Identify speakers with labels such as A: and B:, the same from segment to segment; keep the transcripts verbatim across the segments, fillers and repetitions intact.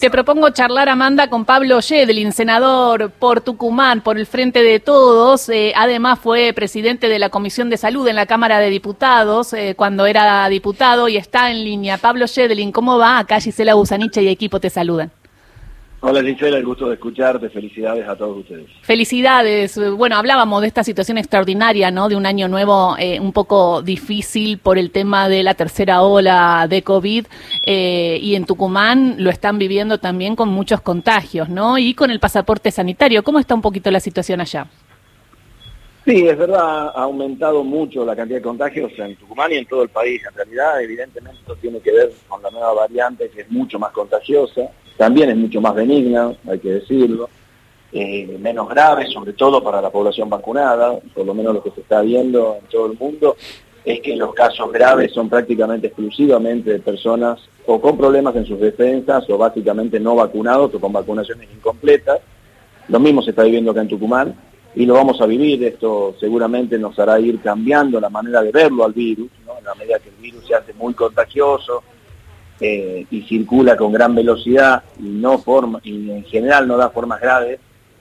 A: Te propongo charlar, Amanda, con Pablo Yedelin, senador por Tucumán, por el Frente de Todos. Eh, además fue presidente de la Comisión de Salud en la Cámara de Diputados eh, cuando era diputado y está en línea. Pablo Yedelin, ¿cómo va? Acá Gisela Busaniche y equipo te saludan.
B: Hola Gisela, el gusto de escucharte, felicidades a todos ustedes.
A: Felicidades, bueno, hablábamos de esta situación extraordinaria, ¿no? De un año nuevo eh, un poco difícil por el tema de la tercera ola de COVID eh, y en Tucumán lo están viviendo también con muchos contagios, ¿no? Y con el pasaporte sanitario, ¿cómo está un poquito la situación allá?
B: Sí, es verdad, ha aumentado mucho la cantidad de contagios en Tucumán y en todo el país. En realidad, evidentemente, esto tiene que ver con la nueva variante que es mucho más contagiosa, también es mucho más benigna, hay que decirlo, eh, menos grave, sobre todo para la población vacunada, por lo menos lo que se está viendo en todo el mundo, es que los casos graves son prácticamente exclusivamente de personas o con problemas en sus defensas o básicamente no vacunados o con vacunaciones incompletas. Lo mismo se está viviendo acá en Tucumán. Y lo vamos a vivir, esto seguramente nos hará ir cambiando la manera de verlo al virus, ¿no? En la medida que el virus se hace muy contagioso eh, y circula con gran velocidad y no forma y en general no da formas graves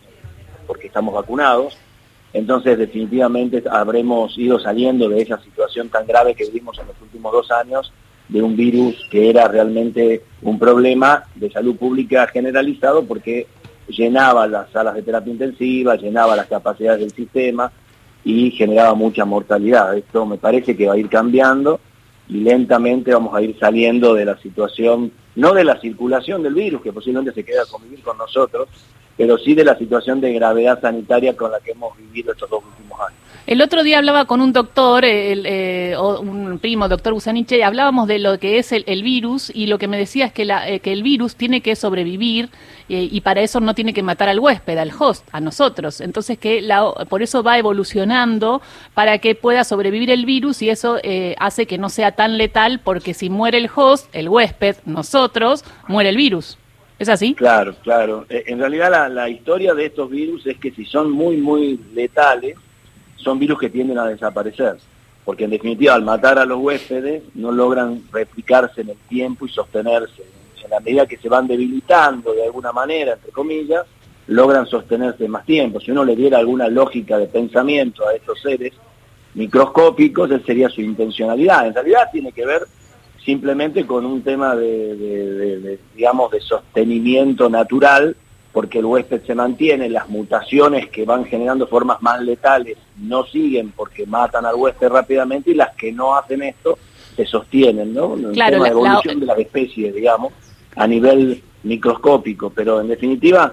B: porque estamos vacunados, entonces definitivamente habremos ido saliendo de esa situación tan grave que vivimos en los últimos dos años de un virus que era realmente un problema de salud pública generalizado porque llenaba las salas de terapia intensiva, llenaba las capacidades del sistema y generaba mucha mortalidad. Esto me parece que va a ir cambiando y lentamente vamos a ir saliendo de la situación, no de la circulación del virus, que posiblemente se quede a convivir con nosotros, pero sí de la situación de gravedad sanitaria con la que hemos vivido estos dos últimos años.
A: El otro día hablaba con un doctor, el, eh, un primo, doctor Busaniche, y hablábamos de lo que es el, el virus, y lo que me decía es que, la, eh, que el virus tiene que sobrevivir, eh, y para eso no tiene que matar al huésped, al host, a nosotros. Entonces que la, por eso va evolucionando para que pueda sobrevivir el virus, y eso eh, hace que no sea tan letal, porque si muere el host, el huésped, nosotros, muere el virus. ¿Es así?
B: Claro, claro. En realidad la, la historia de estos virus es que si son muy, muy letales, son virus que tienden a desaparecer, porque en definitiva al matar a los huéspedes no logran replicarse en el tiempo y sostenerse. En la medida que se van debilitando de alguna manera, entre comillas, logran sostenerse más tiempo. Si uno le diera alguna lógica de pensamiento a estos seres microscópicos, esa sería su intencionalidad. En realidad tiene que ver simplemente con un tema de, de, de, de digamos, de sostenimiento natural, porque el huésped se mantiene, las mutaciones que van generando formas más letales no siguen porque matan al huésped rápidamente y las que no hacen esto se sostienen, ¿no? Un
A: claro,
B: tema
A: la,
B: de evolución
A: la...
B: de las especies, digamos, a nivel microscópico, pero en definitiva,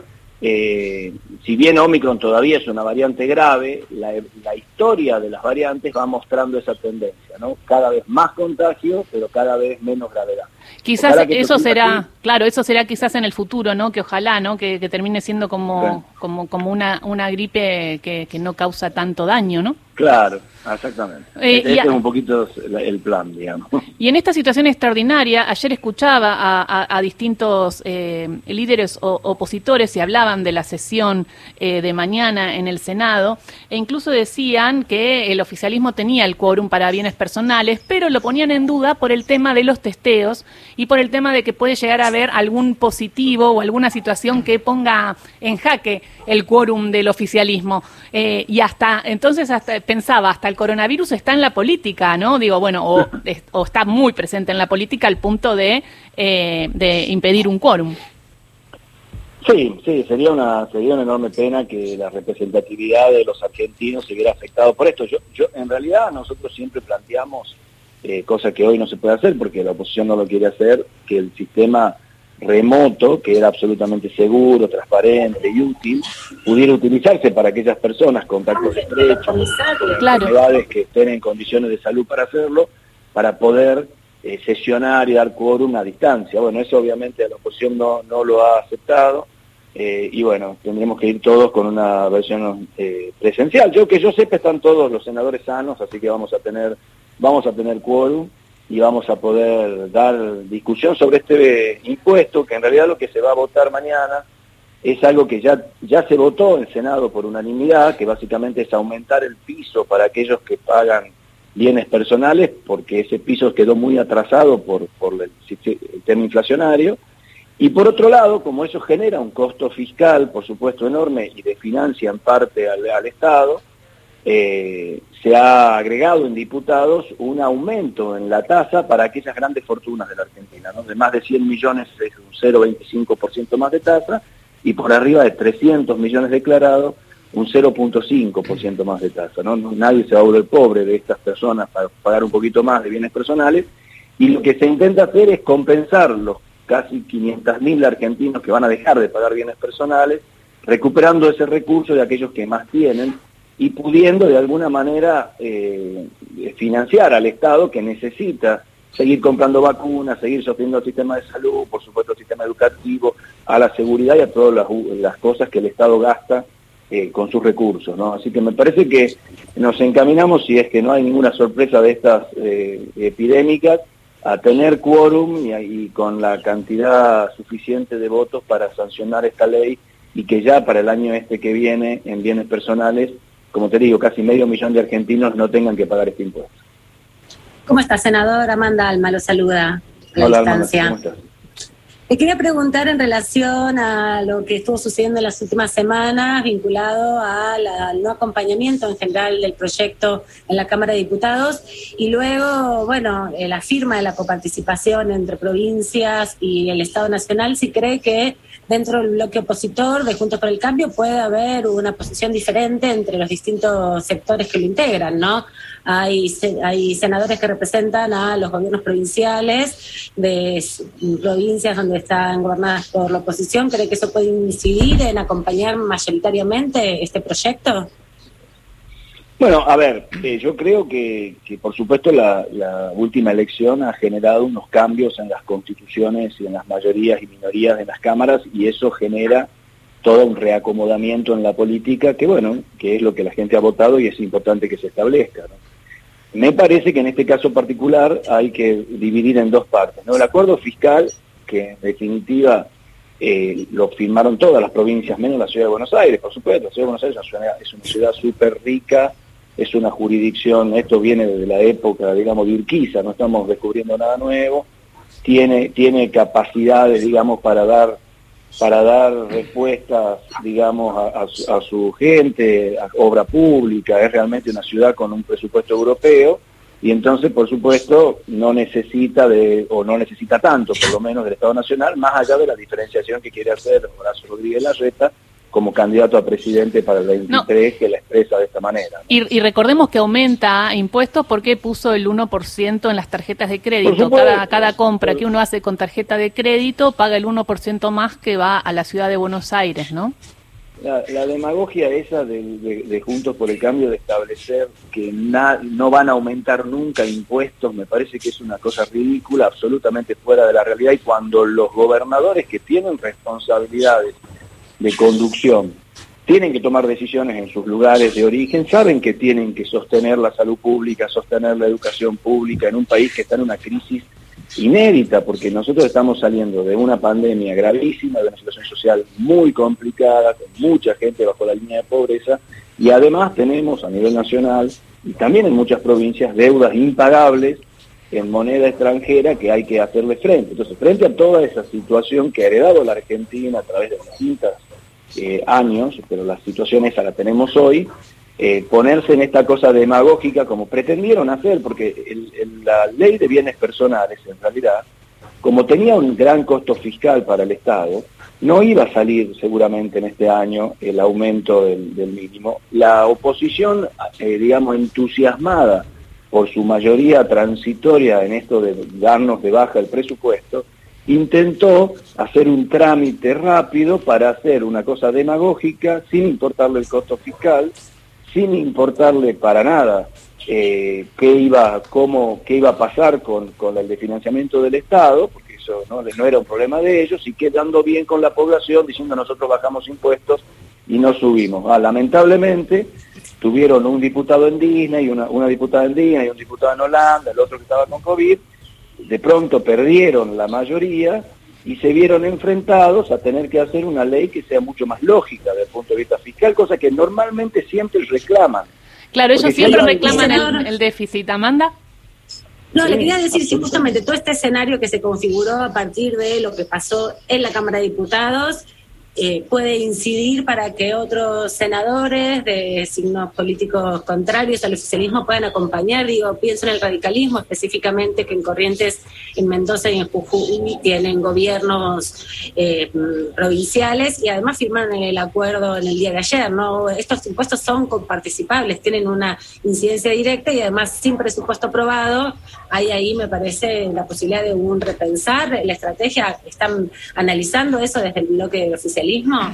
B: eh, si bien Omicron todavía es una variante grave, la, la historia de las variantes va mostrando esa tendencia, ¿no? Cada vez más contagio, pero cada vez menos gravedad.
A: Quizás eso será, así. Claro, eso será quizás en el futuro, ¿no? Que ojalá, ¿no? Que, que termine siendo como, sí. como, como una, una gripe que, que no causa tanto daño, ¿no?
B: Claro, exactamente.
A: Eh,
B: este
A: a,
B: es un poquito el plan, digamos.
A: Y en esta situación extraordinaria, ayer escuchaba a, a, a distintos eh, líderes o, opositores y hablaban de la sesión eh, de mañana en el Senado, e incluso decían que el oficialismo tenía el quórum para bienes personales, pero lo ponían en duda por el tema de los testeos y por el tema de que puede llegar a haber algún positivo o alguna situación que ponga en jaque el quórum del oficialismo. Eh, y hasta, entonces hasta pensaba, hasta el coronavirus está en la política, ¿no? Digo, bueno, o, o está muy presente en la política al punto de, eh, de impedir un quórum.
B: Sí, sí, sería una sería una enorme pena que la representatividad de los argentinos se viera afectado por esto. Yo, yo en realidad nosotros siempre planteamos, eh, cosa que hoy no se puede hacer porque la oposición no lo quiere hacer, que el sistema remoto, que era absolutamente seguro, transparente y útil, pudiera utilizarse para aquellas personas con contactos estrechos, con
A: claro.
B: enfermedades que estén en condiciones de salud para hacerlo, para poder eh, sesionar y dar quórum a distancia. Bueno, eso obviamente la oposición no, no lo ha aceptado, eh, y bueno, tendremos que ir todos con una versión eh, presencial. Yo que yo sepa están todos los senadores sanos, así que vamos a tener, vamos a tener quórum, y vamos a poder dar discusión sobre este impuesto, que en realidad lo que se va a votar mañana es algo que ya, ya se votó en el Senado por unanimidad, que básicamente es aumentar el piso para aquellos que pagan bienes personales, porque ese piso quedó muy atrasado por, por el, el tema inflacionario, Y por otro lado, como eso genera un costo fiscal, por supuesto, enorme y desfinancia en parte al, al Estado, eh, se ha agregado en diputados un aumento en la tasa para aquellas grandes fortunas de la Argentina, ¿no? De más de cien millones es un cero coma veinticinco por ciento más de tasa, y por arriba de trescientos millones declarados, un cero coma cinco por ciento más de tasa, ¿no? Nadie se va a volver pobre de estas personas para pagar un poquito más de bienes personales, y lo que se intenta hacer es compensar los casi quinientos mil argentinos que van a dejar de pagar bienes personales, recuperando ese recurso de aquellos que más tienen y pudiendo de alguna manera eh, financiar al Estado, que necesita seguir comprando vacunas, seguir sosteniendo el sistema de salud, por supuesto el sistema educativo, a la seguridad y a todas las, las cosas que el Estado gasta eh, con sus recursos, ¿no? Así que me parece que nos encaminamos, si es que no hay ninguna sorpresa de estas eh, epidémicas, a tener quórum y, y con la cantidad suficiente de votos para sancionar esta ley, y que ya para el año este que viene, en bienes personales, como te digo, casi medio millón de argentinos no tengan que pagar este impuesto.
C: ¿Cómo está, senador? Amanda Alma lo saluda a la
B: Hola,
C: distancia.
B: Amanda, ¿cómo estás?
C: Te quería preguntar en relación a lo que estuvo sucediendo en las últimas semanas vinculado a la, al no acompañamiento en general del proyecto en la Cámara de Diputados, y luego, bueno, eh, la firma de la coparticipación entre provincias y el Estado Nacional. Si cree que dentro del bloque opositor de Juntos por el Cambio puede haber una posición diferente entre los distintos sectores que lo integran, ¿no? Hay, hay senadores que representan a los gobiernos provinciales de provincias donde están gobernadas por la oposición. ¿Cree que eso puede incidir en acompañar mayoritariamente este proyecto?
B: Bueno, a ver, eh, yo creo que, que por supuesto la, la última elección ha generado unos cambios en las constituciones y en las mayorías y minorías de las cámaras, y eso genera todo un reacomodamiento en la política que, bueno, que es lo que la gente ha votado y es importante que se establezca, ¿no? Me parece que en este caso particular hay que dividir en dos partes, ¿no? El acuerdo fiscal, que en definitiva eh, lo firmaron todas las provincias, menos la Ciudad de Buenos Aires, por supuesto. La Ciudad de Buenos Aires es una, es una ciudad súper rica, es una jurisdicción, esto viene desde la época, digamos, de Urquiza, no estamos descubriendo nada nuevo, tiene, tiene capacidades, digamos, para dar para dar respuestas, digamos, a, a, su, a su gente, a obra pública. Es realmente una ciudad con un presupuesto europeo, y entonces, por supuesto, no necesita de, o no necesita tanto, por lo menos, del Estado Nacional, más allá de la diferenciación que quiere hacer Horacio Rodríguez Larreta como candidato a presidente para el veintitrés, no. que la expresa de esta manera, ¿no?
A: Y, y recordemos que aumenta impuestos porque puso el uno por ciento en las tarjetas de crédito. Cada, cada compra que uno hace con tarjeta de crédito paga el uno por ciento más que va a la ciudad de Buenos Aires, ¿no?
B: La, la demagogia esa de, de, de Juntos por el Cambio de establecer que na, no van a aumentar nunca impuestos, me parece que es una cosa ridícula, absolutamente fuera de la realidad, y cuando los gobernadores que tienen responsabilidades de conducción tienen que tomar decisiones en sus lugares de origen, saben que tienen que sostener la salud pública, sostener la educación pública en un país que está en una crisis inédita, porque nosotros estamos saliendo de una pandemia gravísima, de una situación social muy complicada, con mucha gente bajo la línea de pobreza, y además tenemos a nivel nacional y también en muchas provincias deudas impagables en moneda extranjera que hay que hacerle frente. Entonces, frente a toda esa situación que ha heredado la Argentina a través de distintos eh, años, pero la situación esa la tenemos hoy, eh, ponerse en esta cosa demagógica como pretendieron hacer, porque el, el, la ley de bienes personales, en realidad, como tenía un gran costo fiscal para el Estado, no iba a salir seguramente en este año el aumento del, del mínimo. La oposición, eh, digamos, entusiasmada por su mayoría transitoria en esto de darnos de baja el presupuesto, intentó hacer un trámite rápido para hacer una cosa demagógica sin importarle el costo fiscal, sin importarle para nada eh, qué iba, cómo, qué iba a pasar con, con el desfinanciamiento del Estado, porque eso no, no era un problema de ellos, y quedando bien con la población, diciendo nosotros bajamos impuestos y no subimos. Ah, lamentablemente tuvieron un diputado en Disney, una, una diputada en Disney, un diputado en Holanda, el otro que estaba con COVID, de pronto perdieron la mayoría y se vieron enfrentados a tener que hacer una ley que sea mucho más lógica desde el punto de vista fiscal, cosa que normalmente siempre reclaman.
A: Claro, ellos siempre reclaman el, el déficit, Amanda.
C: No,
B: sí,
C: le quería decir si justamente todo este escenario que se configuró a partir de lo que pasó en la Cámara de Diputados eh, puede incidir para que otros senadores de signos políticos contrarios al oficialismo puedan acompañar. Digo, pienso en el radicalismo específicamente, que en Corrientes, en Mendoza y en Jujuy tienen gobiernos eh, provinciales y además firmaron el acuerdo en el día de ayer, ¿no? Estos impuestos son coparticipables, tienen una incidencia directa y además sin presupuesto aprobado hay ahí, me parece, la posibilidad de un repensar la estrategia. ¿Están analizando eso desde el bloque del oficialismo?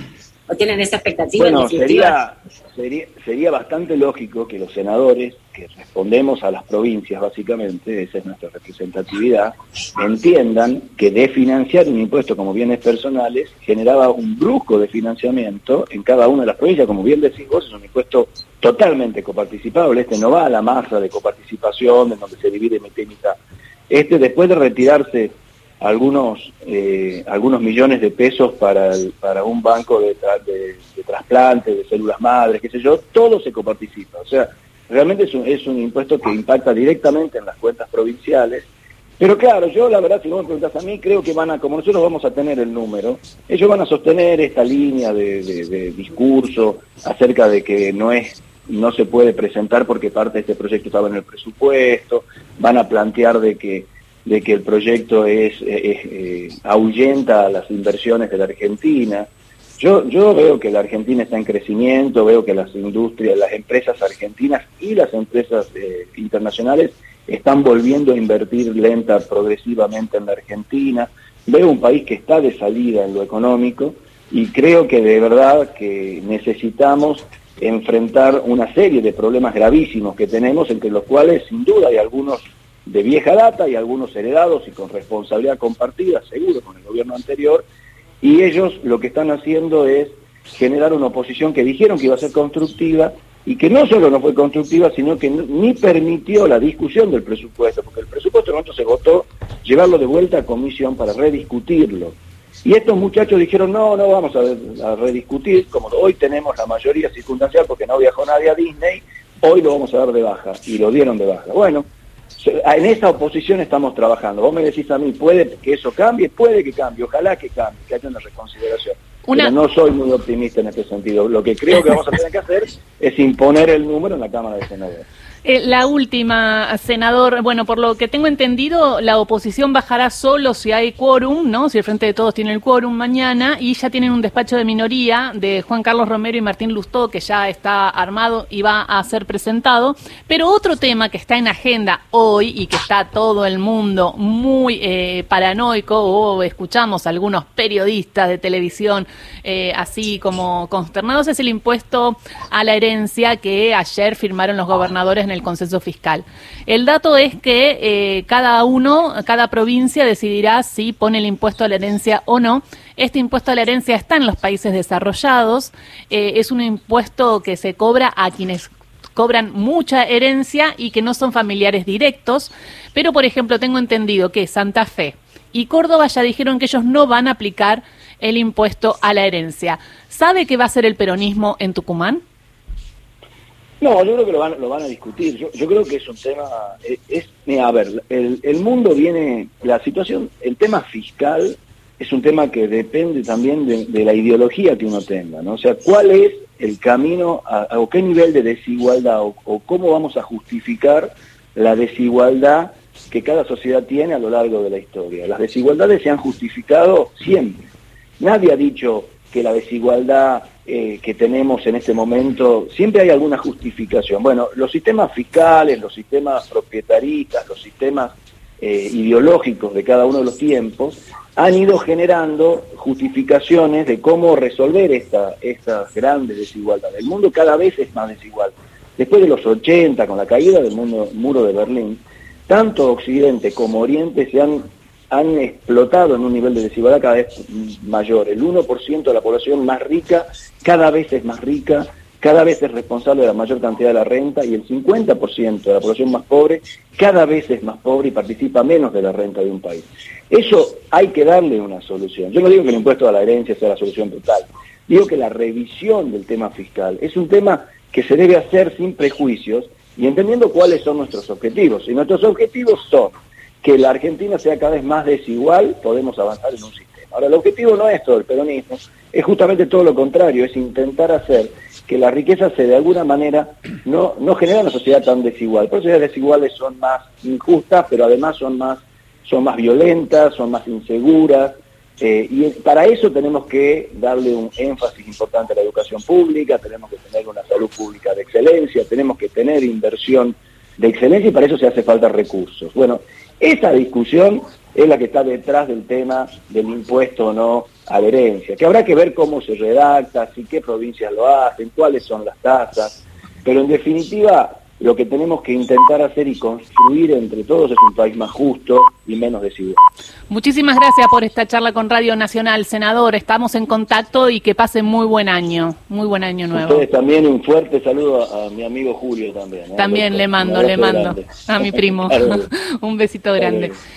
C: ¿O tienen esa expectativa?
B: Bueno, sería, sería, sería bastante lógico que los senadores, que respondemos a las provincias básicamente, esa es nuestra representatividad, entiendan que de financiar un impuesto como bienes personales generaba un brusco de financiamiento en cada una de las provincias. Como bien decís vos, es un impuesto totalmente coparticipable. Este no va a la masa de coparticipación en donde se divide mitad y mitad. Este, después de retirarse algunos eh, algunos millones de pesos para el, para un banco de, tra de, de trasplante, de células madres, qué sé yo, todo se coparticipa. O sea, realmente es un, es un impuesto que impacta directamente en las cuentas provinciales. Pero claro, yo la verdad, si vos me preguntás a mí, creo que van a, como nosotros vamos a tener el número, ellos van a sostener esta línea de, de, de discurso acerca de que no es no se puede presentar porque parte de este proyecto estaba en el presupuesto, van a plantear de que de que el proyecto es, es eh, ahuyenta a las inversiones de la Argentina. Yo, yo veo que la Argentina está en crecimiento, veo que las industrias, las empresas argentinas y las empresas eh, internacionales están volviendo a invertir lenta, progresivamente en la Argentina. Veo un país que está de salida en lo económico y creo que de verdad que necesitamos enfrentar una serie de problemas gravísimos que tenemos, entre los cuales sin duda hay algunos de vieja data y algunos heredados y con responsabilidad compartida, seguro, con el gobierno anterior, y ellos lo que están haciendo es generar una oposición que dijeron que iba a ser constructiva y que no solo no fue constructiva, sino que ni permitió la discusión del presupuesto, porque el presupuesto en momento se votó llevarlo de vuelta a comisión para rediscutirlo. Y estos muchachos dijeron, no, no vamos a, a rediscutir, como hoy tenemos la mayoría circunstancial porque no viajó nadie a Disney, hoy lo vamos a dar de baja, y lo dieron de baja. Bueno, en esa oposición estamos trabajando. Vos me decís a mí, ¿puede que eso cambie? Puede que cambie, ojalá que cambie, que haya una reconsideración. Una... Pero no soy muy optimista en este sentido. Lo que creo que vamos a tener que hacer es imponer el número en la Cámara de Senadores.
A: Eh, la última, senador, bueno, por lo que tengo entendido, la oposición bajará solo si hay quórum, ¿no? Si el Frente de Todos tiene el quórum mañana, y ya tienen un despacho de minoría de Juan Carlos Romero y Martín Lustó, que ya está armado y va a ser presentado. Pero otro tema que está en agenda hoy y que está todo el mundo muy eh, paranoico, o escuchamos a algunos periodistas de televisión eh, así como consternados, es el impuesto a la herencia que ayer firmaron los gobernadores en el consenso fiscal. El dato es que eh, cada uno, cada provincia decidirá si pone el impuesto a la herencia o no. Este impuesto a la herencia está en los países desarrollados, eh, es un impuesto que se cobra a quienes cobran mucha herencia y que no son familiares directos, pero por ejemplo tengo entendido que Santa Fe y Córdoba ya dijeron que ellos no van a aplicar el impuesto a la herencia. ¿Sabe qué va a hacer el peronismo en Tucumán?
B: No, yo creo que lo van, lo van a discutir. Yo, yo creo que es un tema, es, es mira, a ver, el, el mundo viene, la situación, el tema fiscal es un tema que depende también de, de la ideología que uno tenga, ¿no? O sea, ¿cuál es el camino a, a, o qué nivel de desigualdad o, o cómo vamos a justificar la desigualdad que cada sociedad tiene a lo largo de la historia? Las desigualdades se han justificado siempre. Nadie ha dicho que la desigualdad eh, que tenemos en este momento, siempre hay alguna justificación. Bueno, los sistemas fiscales, los sistemas propietaristas, los sistemas eh, ideológicos de cada uno de los tiempos han ido generando justificaciones de cómo resolver esta, estas grandes desigualdades. El mundo cada vez es más desigual. Después de los ochenta, con la caída del mundo, muro de Berlín, tanto Occidente como Oriente se han han explotado en un nivel de desigualdad cada vez mayor. El uno por ciento de la población más rica cada vez es más rica, cada vez es responsable de la mayor cantidad de la renta, y el cincuenta por ciento de la población más pobre cada vez es más pobre y participa menos de la renta de un país. Eso hay que darle una solución. Yo no digo que el impuesto a la herencia sea la solución total, digo que la revisión del tema fiscal es un tema que se debe hacer sin prejuicios y entendiendo cuáles son nuestros objetivos. Y nuestros objetivos son que la Argentina sea cada vez más desigual, podemos avanzar en un sistema. Ahora, el objetivo no es todo el peronismo, es justamente todo lo contrario, es intentar hacer que la riqueza se de alguna manera no, no genere una sociedad tan desigual. Las sociedades desiguales son más injustas, pero además son más, son más violentas, son más inseguras, eh, y para eso tenemos que darle un énfasis importante a la educación pública, tenemos que tener una salud pública de excelencia, tenemos que tener inversión de excelencia, y para eso se hace falta recursos. Bueno, esa discusión es la que está detrás del tema del impuesto o no a la herencia, que habrá que ver cómo se redacta, si qué provincias lo hacen, cuáles son las tasas, pero en definitiva lo que tenemos que intentar hacer y construir entre todos es un país más justo y menos desigual.
A: Muchísimas gracias por esta charla con Radio Nacional, senador. Estamos en contacto y que pasen muy buen año, muy buen año nuevo.
B: Ustedes también, un fuerte saludo a, a mi amigo Julio también. ¿eh?
A: También le mando, le mando grande. A mi primo. Un besito grande.